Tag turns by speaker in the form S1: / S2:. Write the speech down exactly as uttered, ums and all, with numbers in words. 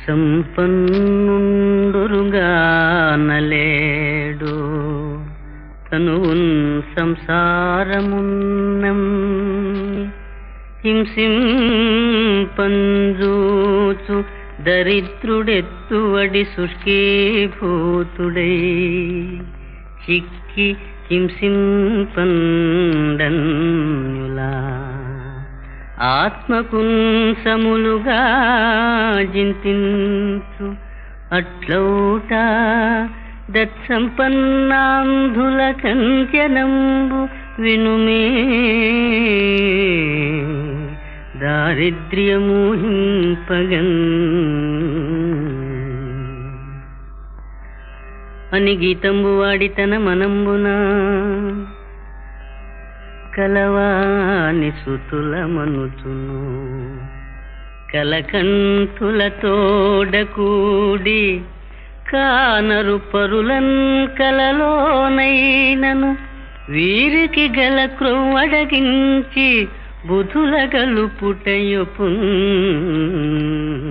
S1: సంపన్నుండురుగానలేడు తనువున్ సంసారమున్నం హింసింపంజూచు దరిద్రుడెత్తువడి శుష్కీభూతుడై చిక్కి హింసింపండన్యులా ఆత్మకున్ సములుగా జింతించు అట్లౌట దత్సంపన్నాంధుల కంచనంబు వినుమే దారిద్ర్యము హింపగన్ అని గీతంబు వాడి తన మనంబున కలవాని సుతుల మనుచును కలకంఠులతోడ కూడి కానరు పరులన్ కలలోనైనను వీరికి గల క్రొవ్వడగించి బుధుల గలుపుటయుపు